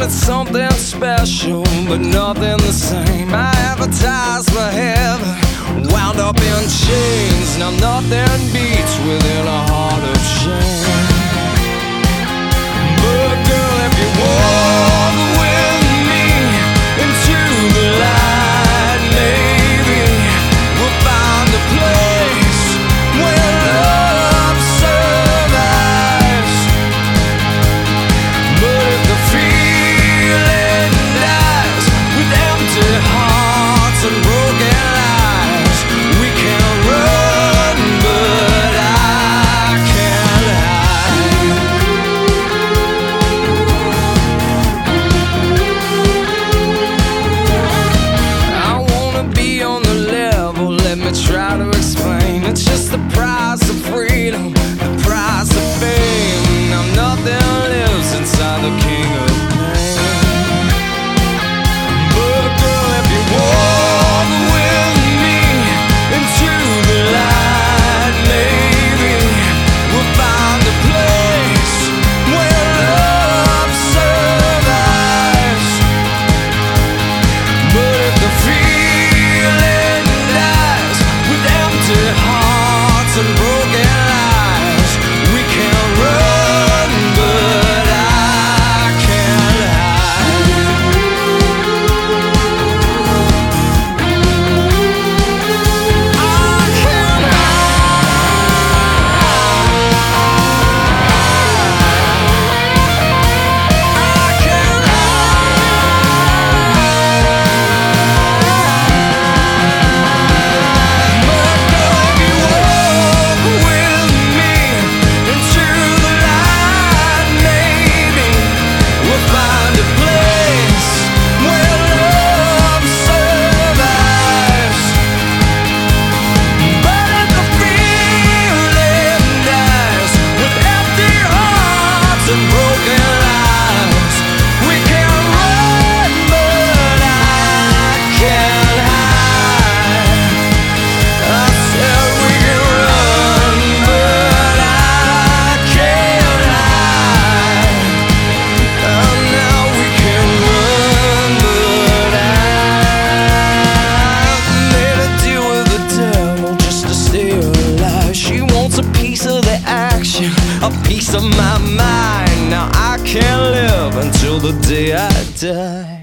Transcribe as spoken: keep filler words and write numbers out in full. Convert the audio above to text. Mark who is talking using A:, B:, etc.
A: wanted something special, but nothing the same. I advertised for heaven, wound up in chains. Now nothing beats within a heart of shame. But girl, if you walk with me into the light, maybe we'll find a place where love survives. But if the feeling dies with empty hearts and broken lives, we can run, but I can't hide. I wanna be on the level, let me try to explain. It's just the price of freedom, the price of fame. Now nothing lives inside the king of pain. But girl, if you walk with me into the light, maybe we'll find a place where love survives. But if the feeling dies with empty hearts and broken lives, we can run, but I can't hide. I can't a piece of my mind. Now I can't live until the day I die.